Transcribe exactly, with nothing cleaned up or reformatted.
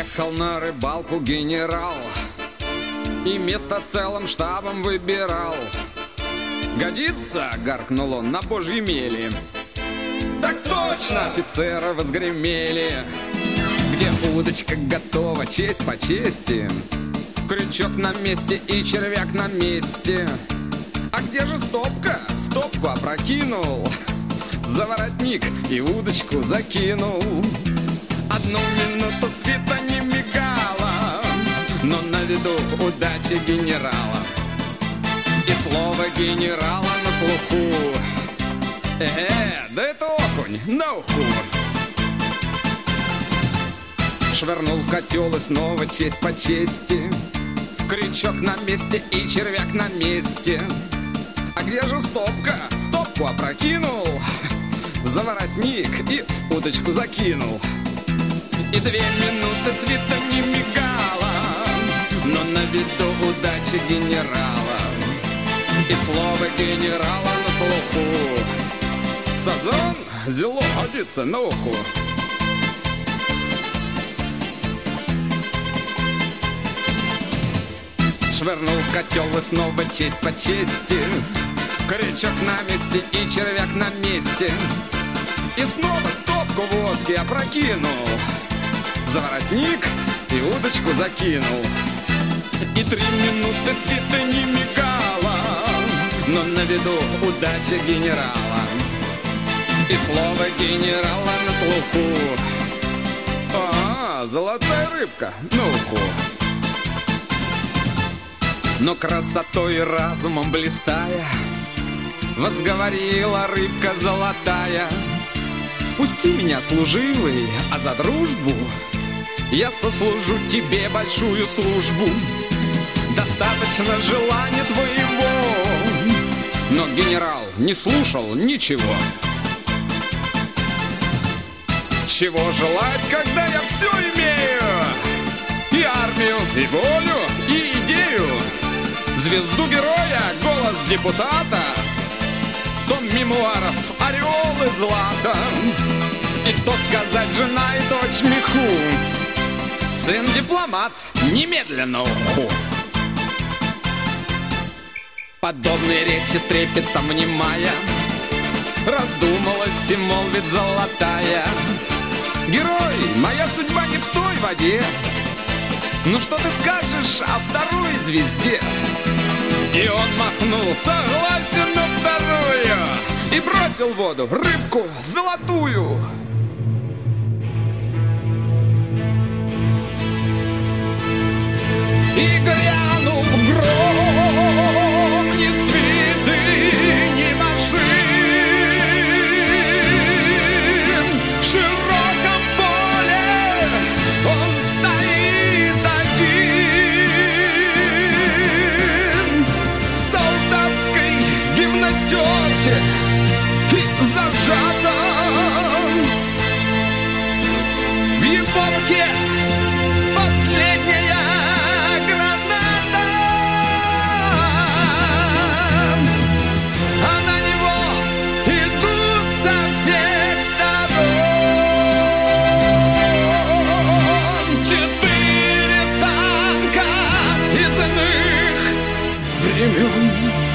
Ехал на рыбалку генерал и место целым штабом выбирал. «Годится!» — гаркнул он, — «на божьей мели». «Так точно!» — офицеры возгремели. Где удочка готова, честь по чести, крючок на месте и червяк на месте. А где же стопка? Стопку опрокинул, за воротник и удочку закинул. Одну минуту света не мигала, но на виду удача генерала. И слово генерала на слуху. Э, да это окунь на уху. Швырнул в котел и снова честь по чести, крючок на месте и червяк на месте. А где же стопка? Стопку опрокинул, за воротник и удочку закинул. И две минуты света не мигала, но на виду удача генерала. И слово генерала на слуху. Сазан зело годится на уху. Швырнул в котел и снова честь по чести, крючок на месте и червяк на месте. И снова стопку водки опрокинул, за воротник и удочку закинул. И три минуты света не мигала, но на виду удача генерала. И слово генерала на слуху. А, золотая рыбка на уху. Но красотой и разумом блистая, возговорила рыбка золотая: «Пусти меня, служивый, а за дружбу я сослужу тебе большую службу. Достаточно желания твоего». Но генерал не слушал ничего. «Чего желать, когда я все имею? И армию, и волю, и идею, звезду героя, голос депутата, том мемуаров, ореол и злато. И что сказать, жена и дочь меху, сын дипломат, немедленно уху». Подобные речи с трепетом внимая, раздумалась и молвит золотая: «Герой, моя судьба не в той воде. Ну что ты скажешь о второй звезде?» И он махнул: «Согласен на вторую», и бросил в воду рыбку золотую. И грянул гром, ни свиты, ни машин. В широком поле он стоит один, в солдатской гимнастерке и зажатом в его руке последняя граната, а на него идут со всех сторон четыре танка из иных времен.